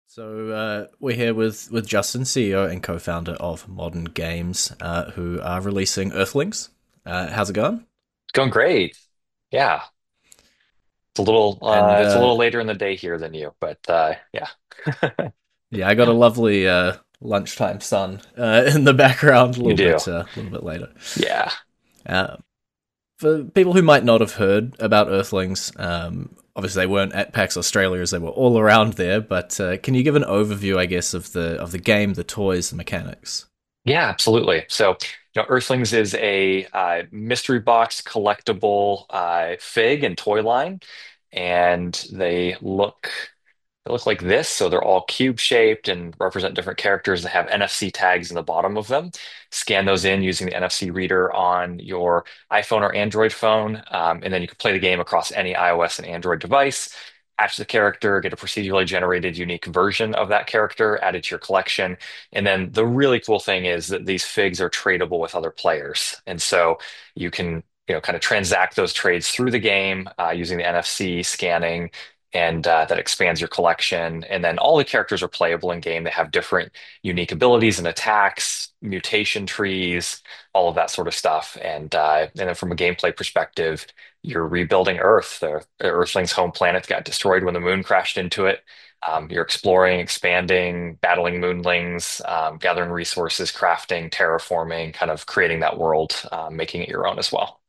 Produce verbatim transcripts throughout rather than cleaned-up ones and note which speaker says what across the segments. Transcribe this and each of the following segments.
Speaker 1: So uh, we're here with, with Justin, C E O and co-founder of Modern Games, uh, who are releasing Earthlings. Uh, how's it going?
Speaker 2: Going great. Yeah. It's a little uh
Speaker 1: And
Speaker 2: it's a
Speaker 1: uh,
Speaker 2: little later in the day here than you, but uh yeah.
Speaker 1: yeah, I got a lovely uh, lunchtime sun uh, in the background, a
Speaker 2: You
Speaker 1: little
Speaker 2: do.
Speaker 1: bit, uh, a little bit later.
Speaker 2: Yeah.
Speaker 1: Uh, for people who might not have heard about Earthlings, um, obviously they weren't at PAX Australia as they were all around there. But uh, can you give an overview, I guess, of the of the game, the toys, the mechanics?
Speaker 2: Yeah, absolutely. So, you know, Earthlings is a uh, mystery box collectible uh fig and toy line, and they look They look like this, so they're all cube shaped and represent different characters that have N F C tags in the bottom of them. Scan those in using the N F C reader on your iPhone or Android phone, um, and then you can play the game across any iOS and Android device. Attach the character, get a procedurally generated unique version of that character added to your collection. And then the really cool thing is that these figs are tradable with other players. And so you can, you know, kind of transact those trades through the game uh, using the N F C scanning and uh, that expands your collection. And then all the characters are playable in game. They have different unique abilities and attacks, mutation trees, all of that sort of stuff. And uh, and then from a gameplay perspective, you're rebuilding Earth. The Earthling's home planet got destroyed when the moon crashed into it. Um, you're exploring, expanding, battling moonlings, um, gathering resources, crafting, terraforming, kind of creating that world, uh, making it your own as well.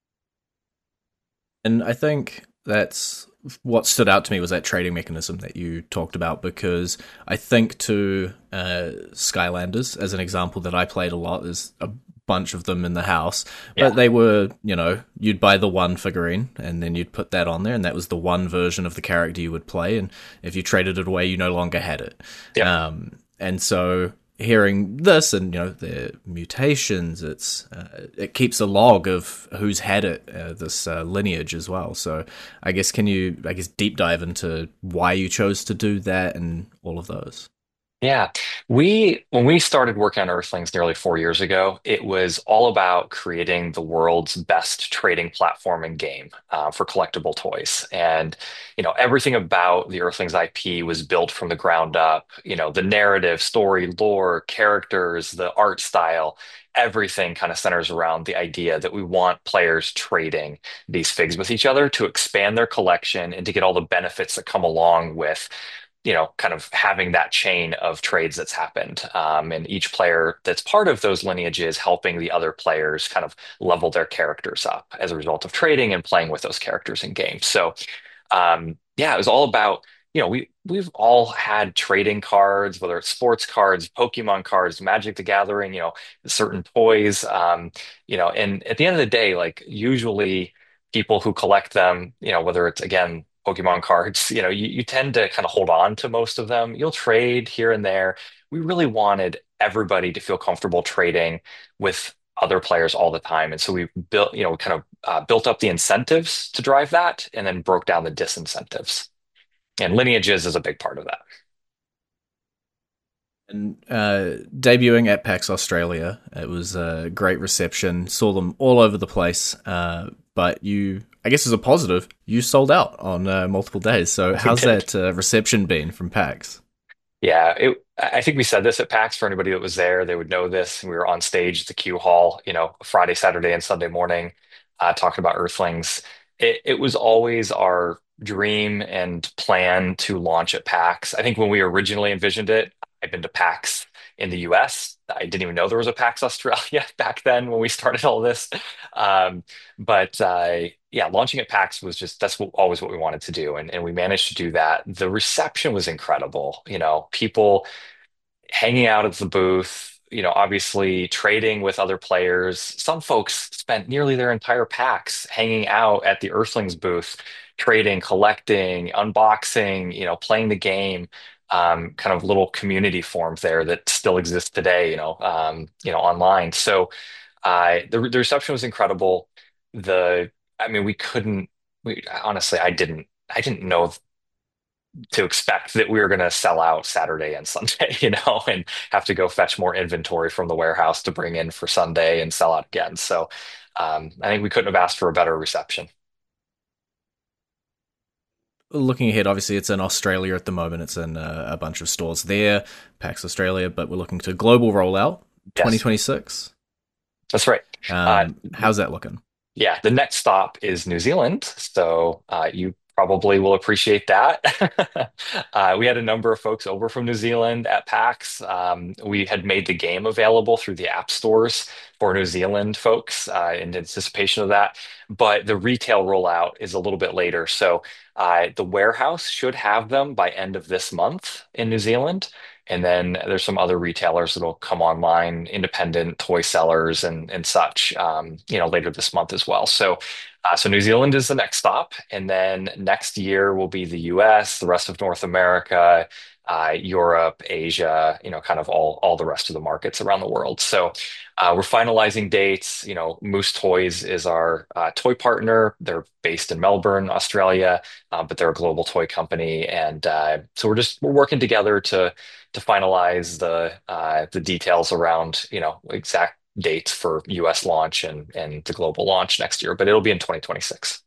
Speaker 1: And I think that's what stood out to me was that trading mechanism that you talked about because I think to uh, Skylanders as an example that I played a lot. There's a bunch of them in the house,
Speaker 2: Yeah.
Speaker 1: but they were, you know, you'd buy the one figurine and then you'd put that on there, and that was the one version of the character you would play. And if you traded it away, you no longer had it.
Speaker 2: Yep.
Speaker 1: Um, and so hearing this and you know the mutations, it's uh, it keeps a log of who's had it, uh, this uh, lineage as well. So I guess can you I guess deep dive into why you chose to do that and all of those?
Speaker 2: Yeah, we when we started working on Earthlings nearly four years ago, it was all about creating the world's best trading platform and game uh, for collectible toys. And you know, everything about the Earthlings I P was built from the ground up. You know, the narrative, story, lore, characters, the art style, everything kind of centers around the idea that we want players trading these figs with each other to expand their collection and to get all the benefits that come along with you know, kind of having that chain of trades that's happened. Um, and each player that's part of those lineages helping the other players kind of level their characters up as a result of trading and playing with those characters in games. So, um, yeah, it was all about, you know, we we've all had trading cards, whether it's sports cards, Pokemon cards, Magic the Gathering, you know, certain toys, um, you know, and at the end of the day, like usually people who collect them, you know, whether it's again Pokemon cards, you know, you, you tend to kind of hold on to most of them. You'll trade here and there. We really wanted everybody to feel comfortable trading with other players all the time. And so we built, you know, kind of uh, built up the incentives to drive that and then broke down the disincentives. And lineages is a big part of that.
Speaker 1: And uh, debuting at PAX Australia, it was a great reception. Saw them all over the place. Uh, but you, I guess, as a positive, you sold out on uh, multiple days. So
Speaker 2: We
Speaker 1: how's
Speaker 2: did.
Speaker 1: that uh, reception been from PAX?
Speaker 2: Yeah, it, I think we said this at PAX for anybody that was there. They would know this. We were on stage at the Q Hall, you know, Friday, Saturday, and Sunday morning, uh, talking about Earthlings. It, it was always our dream and plan to launch at PAX. I think when we originally envisioned it, I'd been to PAX in the U S. I didn't even know there was a PAX Australia back then when we started all this. Um, but uh, yeah, launching at PAX was just that's what, always what we wanted to do, and and we managed to do that. The reception was incredible. You know, people hanging out at the booth. You know, obviously trading with other players. Some folks spent nearly their entire PAX hanging out at the Earthlings booth, trading, collecting, unboxing. You know, playing the game. Um, kind of little community forms there that still exist today. You know, um, you know, online. So uh, the the reception was incredible. The I mean, we couldn't. We honestly, I didn't. I didn't know to expect that we were going to sell out Saturday and Sunday, you know, and have to go fetch more inventory from the warehouse to bring in for Sunday and sell out again. So um, I think we couldn't have asked for a better reception.
Speaker 1: looking ahead, obviously it's in Australia at the moment. It's in uh, a bunch of stores there, PAX Australia, but we're looking to global rollout
Speaker 2: Yes,
Speaker 1: twenty twenty-six.
Speaker 2: that's right. Uh,
Speaker 1: Um, how's that looking?
Speaker 2: Yeah, the next stop is New Zealand. So uh, you probably will appreciate that. uh, we had a number of folks over from New Zealand at PAX. Um, we had made the game available through the app stores for New Zealand folks uh, in anticipation of that. But the retail rollout is a little bit later. So uh, the warehouse should have them by end of this month in New Zealand. And then there's some other retailers that'll come online, independent toy sellers and and such, um, you know, later this month as well. So, uh, so New Zealand is the next stop, and then next year will be the U S, the rest of North America, uh, Europe, Asia, you know, kind of all all the rest of the markets around the world. So, uh, we're finalizing dates. You know, Moose Toys is our uh, toy partner. They're based in Melbourne, Australia, uh, but they're a global toy company, and uh, so we're just we're working together to to finalize the uh, the details around, you know, exact dates for U S launch and and the global launch next year, but it'll be in twenty twenty-six.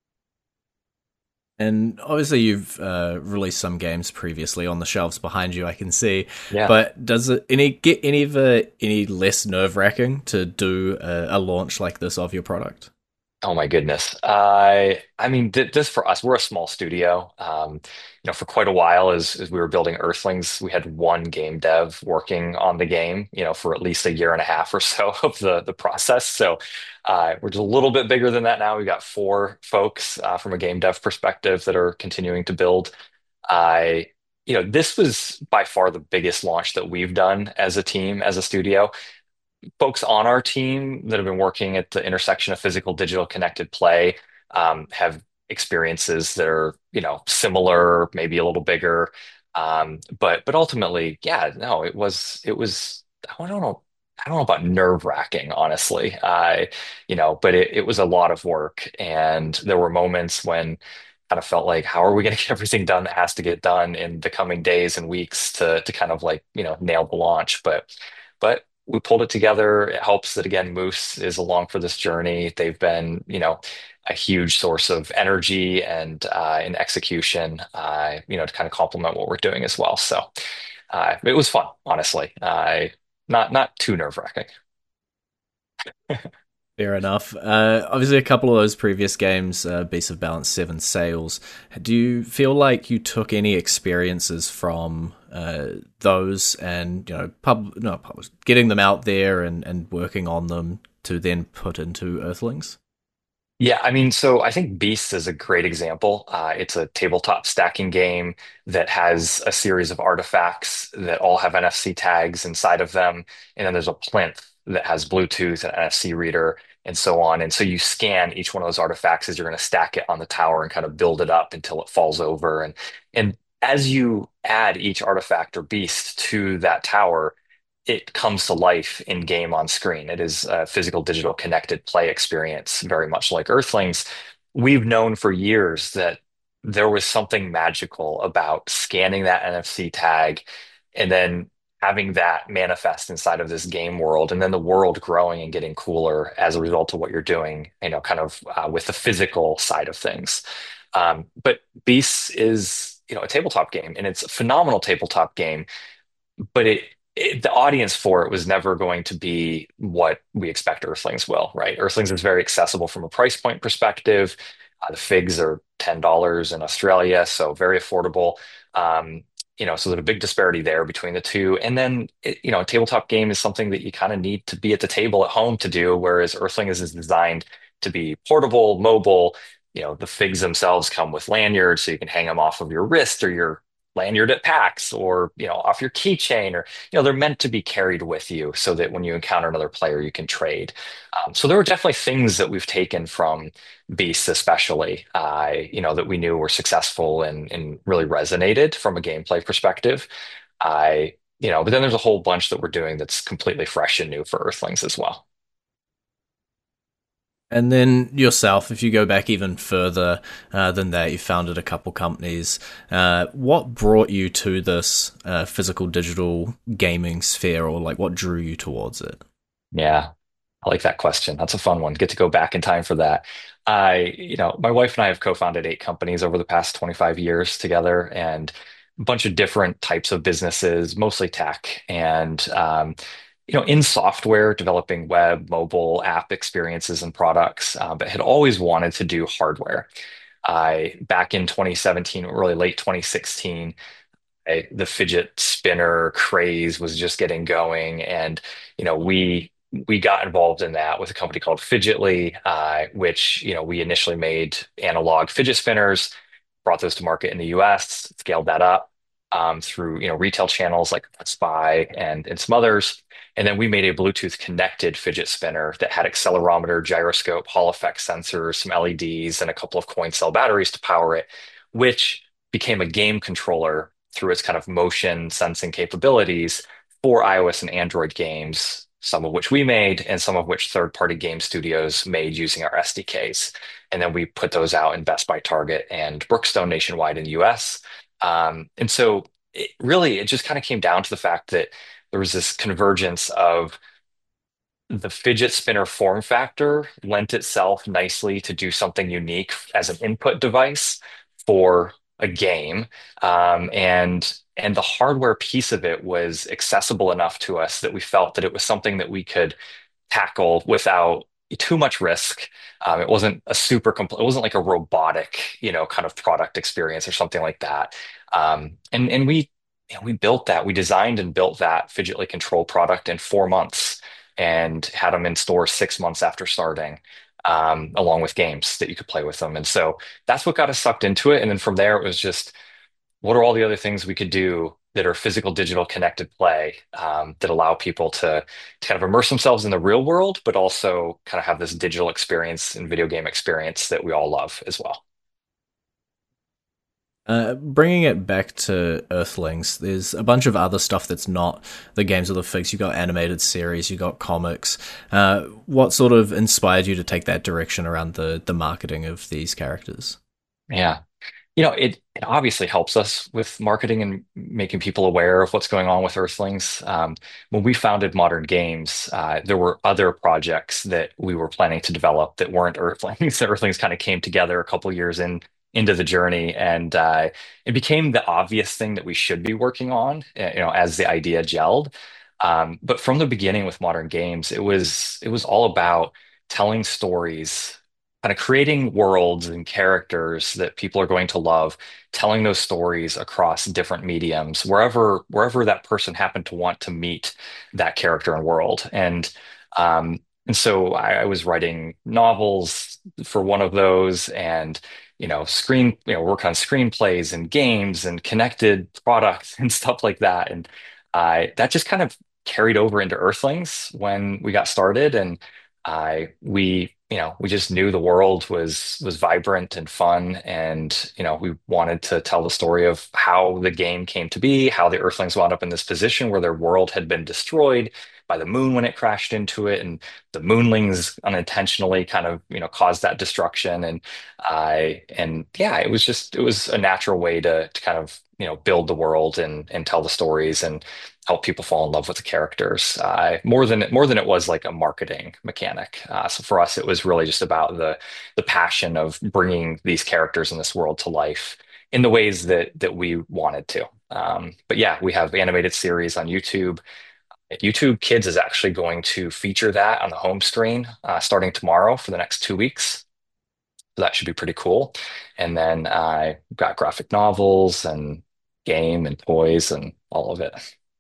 Speaker 1: And obviously, you've uh, released some games previously on the shelves behind you. I can see,
Speaker 2: Yeah.
Speaker 1: but does it any get any of the any less nerve wracking to do a, a launch like this of your product?
Speaker 2: Oh my goodness. I I mean, th this for us, we're a small studio. Um, you know, for quite a while as as we were building Earthlings, we had one game dev working on the game, you know, for at least a year and a half or so of the the process. So uh, we're just a little bit bigger than that now. We've got four folks uh, from a game dev perspective that are continuing to build. I, you know, this was by far the biggest launch that we've done as a team, as a studio. Folks on our team that have been working at the intersection of physical, digital, connected play um, have experiences that are, you know, similar, maybe a little bigger. Um, but but ultimately, yeah, no, it was it was I don't know. I don't know about nerve-wracking, honestly. I, you know, but it, it was a lot of work. And there were moments when kind of felt like, how are we going to get everything done that has to get done in the coming days and weeks to to kind of like, you know, nail the launch. But but we pulled it together. It helps that again, Moose is along for this journey. They've been, you know, a huge source of energy and uh, in execution, uh, you know, to kind of complement what we're doing as well. So uh, it was fun, honestly. Uh, not not too nerve-wracking.
Speaker 1: Fair enough. Uh, obviously, a couple of those previous games, uh, Beasts of Balance Seven Sales. Do you feel like you took any experiences from uh, those and you know, pub no, pub getting them out there and, and working on them to then put into Earthlings?
Speaker 2: Yeah, I mean, so I think Beasts is a great example. Uh, it's a tabletop stacking game that has a series of artifacts that all have N F C tags inside of them. And then there's a plinth that has Bluetooth and N F C reader and so on. And so you scan each one of those artifacts as you're going to stack it on the tower and kind of build it up until it falls over. And and as you add each artifact or beast to that tower, it comes to life in game on screen. It is a physical digital connected play experience, very much like Earthlings. We've known for years that there was something magical about scanning that N F C tag and then having that manifest inside of this game world, and then the world growing and getting cooler as a result of what you're doing, you know, kind of uh, with the physical side of things. Um, but Beasts is, you know, a tabletop game, and it's a phenomenal tabletop game, but it, it the audience for it was never going to be what we expect Earthlings will, right? Earthlings is very accessible from a price point perspective. Uh, the figs are ten dollars in Australia, so very affordable. Um, you know, so there's a big disparity there between the two. And then, it, you know, a tabletop game is something that you kind of need to be at the table at home to do, whereas Earthlings is designed to be portable, mobile. You know, the figs themselves come with lanyards, so you can hang them off of your wrist or your lanyard at PAX or, you know, off your keychain, or, you know, they're meant to be carried with you so that when you encounter another player, you can trade. Um, so there were definitely things that we've taken from Beasts, especially, uh, you know, that we knew were successful and, and really resonated from a gameplay perspective. I, you know, but then there's a whole bunch that we're doing that's completely fresh and new for Earthlings as well.
Speaker 1: And then yourself, if you go back even further uh, than that, you founded a couple companies. Uh, what brought you to this uh, physical digital gaming sphere, or like what drew you towards it?
Speaker 2: Yeah. I like that question. That's a fun one. Get to go back in time for that. I, you know, my wife and I have co-founded eight companies over the past twenty-five years together and a bunch of different types of businesses, mostly tech and, um, you know, in software, developing web, mobile app experiences and products, uh, but had always wanted to do hardware. I, back in twenty seventeen, really late twenty sixteen, I, the fidget spinner craze was just getting going, and you know we we got involved in that with a company called Fidgetly, uh, which you know we initially made analog fidget spinners, brought those to market in the U S, scaled that up um, through you know retail channels like Best Buy and and some others, and then we made a Bluetooth connected fidget spinner that had accelerometer, gyroscope, Hall effect sensors, some L E Ds, and a couple of coin cell batteries to power it, which became a game controller through its kind of motion sensing capabilities for iOS and Android games, some of which we made and some of which third-party game studios made using our S D Ks. And then we put those out in Best Buy, Target, and Brookstone nationwide in the U S. Um, and so it really, it just kind of came down to the fact that there was this convergence of the fidget spinner form factor lent itself nicely to do something unique as an input device for a game. Um, and and the hardware piece of it was accessible enough to us that we felt that it was something that we could tackle without too much risk. Um, it wasn't a super compl- it wasn't like a robotic, you know, kind of product experience or something like that. Um, and and we you know, we built that. We designed and built that Fidgetly Control product in four months and had them in stores six months after starting, um, along with games that you could play with them. And so that's what got us sucked into it. And then from there, it was just what are all the other things we could do that are physical, digital, connected play um, that allow people to, to kind of immerse themselves in the real world, but also kind of have this digital experience and video game experience that we all love as well.
Speaker 1: Uh, bringing it back to Earthlings, there's a bunch of other stuff that's not the games or the figs. You got animated series, you got comics. Uh, what sort of inspired you to take that direction around the the marketing of these characters?
Speaker 2: Yeah. You know, it, it obviously helps us with marketing and making people aware of what's going on with Earthlings. Um, when we founded Modern Games, uh, there were other projects that we were planning to develop that weren't Earthlings. The Earthlings kind of came together a couple years in into the journey, and uh, it became the obvious thing that we should be working on, uh, you know, as the idea gelled. Um, but from the beginning with Modern Games, it was it was all about telling stories, kind of creating worlds and characters that people are going to love, telling those stories across different mediums, wherever wherever that person happened to want to meet that character and world. And um, and so I, I was writing novels for one of those, and you know, screen, you know, work on screenplays and games and connected products and stuff like that. And I that just kind of carried over into Earthlings when we got started, and I we you know we just knew the world was was vibrant and fun, and you know we wanted to tell the story of how the game came to be, how the Earthlings wound up in this position where their world had been destroyed by the moon when it crashed into it, and the moonlings unintentionally kind of you know caused that destruction, and I and yeah, it was just it was a natural way to to kind of you know build the world and and tell the stories and help people fall in love with the characters, uh, more than more than it was like a marketing mechanic. Uh, so for us, it was really just about the the passion of bringing these characters in this world to life in the ways that that we wanted to. Um, but yeah, we have animated series on YouTube. YouTube Kids is actually going to feature that on the home screen uh, starting tomorrow for the next two weeks. So that should be pretty cool. And then I uh, got graphic novels and game and toys and all of it.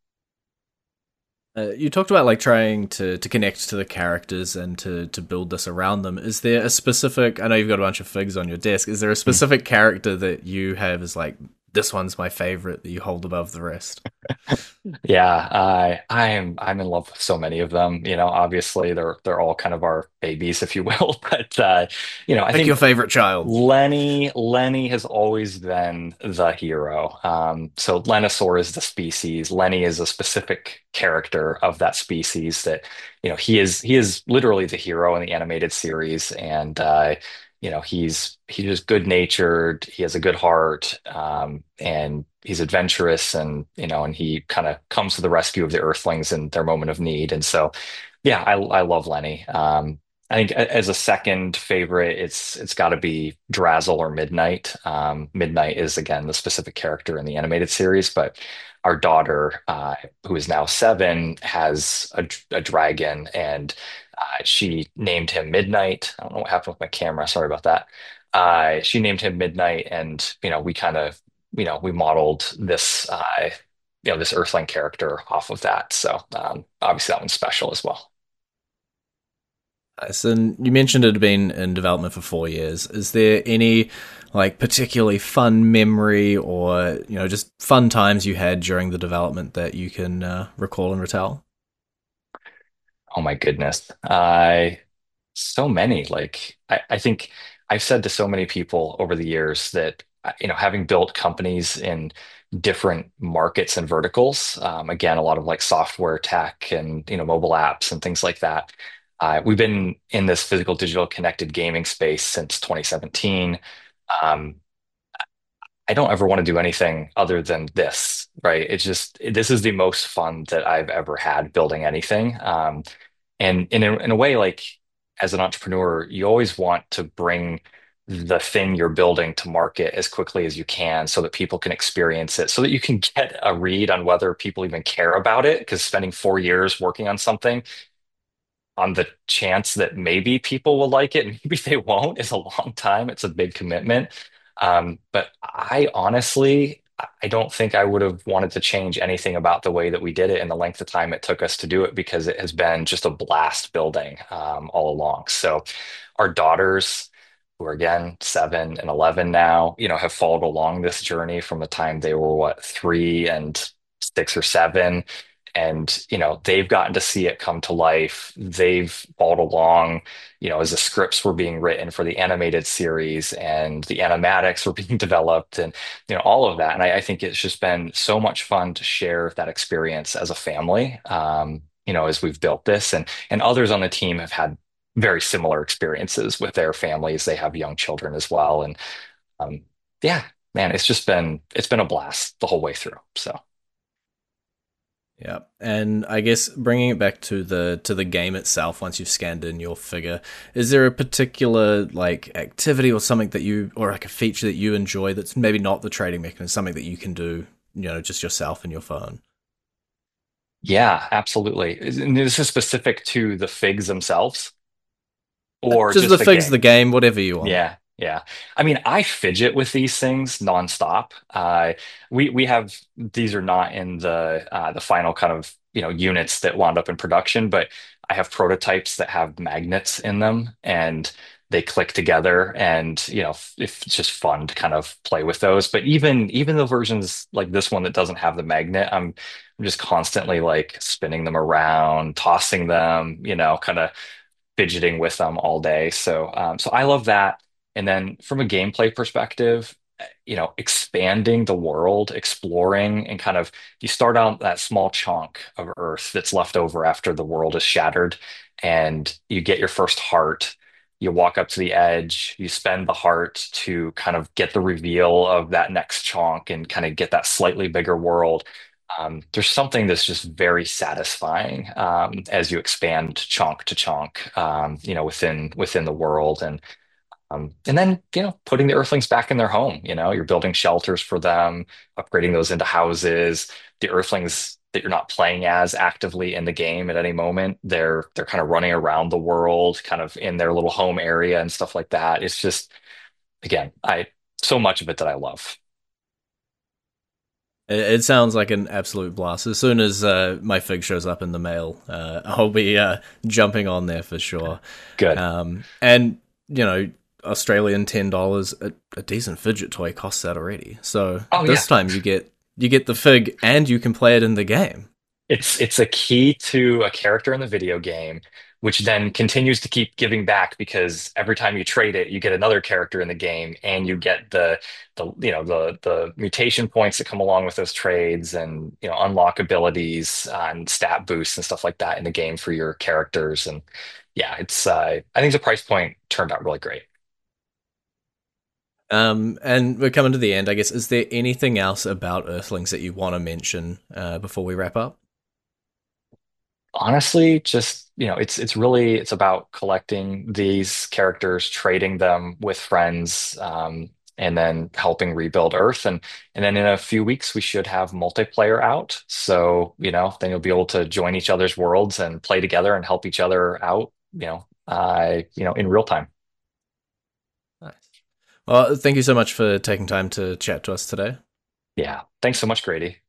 Speaker 1: Uh, you talked about like trying to, to connect to the characters and to, to build this around them. Is there a specific? I know you've got a bunch of figs on your desk. Is there a specific character that you have as like this one's my favorite that you hold above the rest?
Speaker 2: Yeah, I I am I'm in love with so many of them. You know, obviously they're they're all kind of our babies, if you will. But uh, you know, I
Speaker 1: Pick your
Speaker 2: think
Speaker 1: favorite child.
Speaker 2: Lenny Lenny has always been the hero. Um, so Lennosaur is the species. Lenny is a specific character of that species that, you know, he is he is literally the hero in the animated series, and uh, you know, he's he's just good natured. He has a good heart, um, and he's adventurous, and you know, and he kind of comes to the rescue of the Earthlings in their moment of need. And so, Yeah, I I love Lenny. Um, I think a- as a second favorite, it's it's got to be Drazzle or Midnight. Um, Midnight is again the specific character in the animated series, but our daughter, uh, who is now seven, has a, a dragon, and uh, she named him Midnight. I don't know what happened with my camera. Sorry about that. Uh, she named him Midnight, and you know we kind of you know we modeled this uh, you know this Earthling character off of that. So um, obviously that one's special as well.
Speaker 1: Nice. And you mentioned it had been in development for four years. Is there any like particularly fun memory or you know just fun times you had during the development that you can uh, recall and retell?
Speaker 2: Oh my goodness. I so many. Like I, I think I've said to so many people over the years that uh, you know, having built companies in different markets and verticals, um, again, a lot of like software tech and you know, mobile apps and things like that. Uh, we've been in this physical digital connected gaming space since twenty seventeen. Um, I don't ever want to do anything other than this, right? It's just this is the most fun that I've ever had building anything. Um, and in a, in a way, like as an entrepreneur, you always want to bring the thing you're building to market as quickly as you can so that people can experience it, so that you can get a read on whether people even care about it. Because spending four years working on something on the chance that maybe people will like it, maybe they won't, is a long time. It's a big commitment. Um, but I honestly, I don't think I would have wanted to change anything about the way that we did it and the length of time it took us to do it because it has been just a blast building um, all along. So our daughters, who are again seven and eleven now, you know, have followed along this journey from the time they were what, three and six or seven. And, you know, they've gotten to see it come to life. They've followed along, you know, as the scripts were being written for the animated series and the animatics were being developed and, you know, all of that. And I, I think it's just been so much fun to share that experience as a family, um, you know, as we've built this. And, and others on the team have had very similar experiences with their families. They have young children as well. And um, yeah, man, it's just been, it's been a blast the whole way through. So.
Speaker 1: Yeah, and I guess bringing it back to the to the game itself, once you've scanned in your figure, is there a particular like activity or something that you or like a feature that you enjoy that's maybe not the trading mechanism, something that you can do, you know, just yourself and your phone?
Speaker 2: Yeah, absolutely. Is- And this is specific to the figs themselves
Speaker 1: Uh,
Speaker 2: or
Speaker 1: Just the
Speaker 2: just the
Speaker 1: figs, the
Speaker 2: game?
Speaker 1: game, whatever you want.
Speaker 2: Yeah, yeah. I mean, I fidget with these things nonstop. Uh, we we have these are not in the uh, the final kind of you know units that wound up in production, but I have prototypes that have magnets in them, and they click together, and you know f- it's just fun to kind of play with those. But even even the versions like this one that doesn't have the magnet, I'm I'm just constantly like spinning them around, tossing them, you know, kind of fidgeting with them all day. So, um, so I love that. And then from a gameplay perspective, you know, expanding the world, exploring, and kind of you start out that small chunk of Earth that's left over after the world is shattered, and you get your first heart. You walk up to the edge, you spend the heart to kind of get the reveal of that next chunk and kind of get that slightly bigger world. Um, there's something that's just very satisfying um, as you expand chunk to chunk, um, you know, within within the world, and um, and then you know, putting the Earthlings back in their home. You know, you're building shelters for them, upgrading those into houses. The Earthlings that you're not playing as actively in the game at any moment, they're they're kind of running around the world, kind of in their little home area and stuff like that. It's just again, I so much of it that I love.
Speaker 1: It, it sounds like an absolute blast. As soon as uh, my fig shows up in the mail, uh, I'll be uh, jumping on there for sure.
Speaker 2: Good.
Speaker 1: Um, and you know, Australian ten dollars, a, a decent fidget toy costs that already. So
Speaker 2: Oh yeah.
Speaker 1: this time you get you get the fig and you can play it in the game.
Speaker 2: It's it's a key to a character in the video game, which then continues to keep giving back because every time you trade it, you get another character in the game, and you get the the you know the the mutation points that come along with those trades, and you know unlock abilities uh, and stat boosts and stuff like that in the game for your characters. And yeah, it's uh, I think the price point turned out really great.
Speaker 1: Um, and we're coming to the end, I guess. Is there anything else about Earthlings that you want to mention uh, before we wrap up?
Speaker 2: Honestly, just, you know, it's it's really it's about collecting these characters, trading them with friends, um, and then helping rebuild Earth. And and then in a few weeks we should have multiplayer out. So, you know, then you'll be able to join each other's worlds and play together and help each other out, you know, uh, you know, in real time.
Speaker 1: Nice. Well, thank you so much for taking time to chat to us today.
Speaker 2: Yeah. Thanks so much, Grady.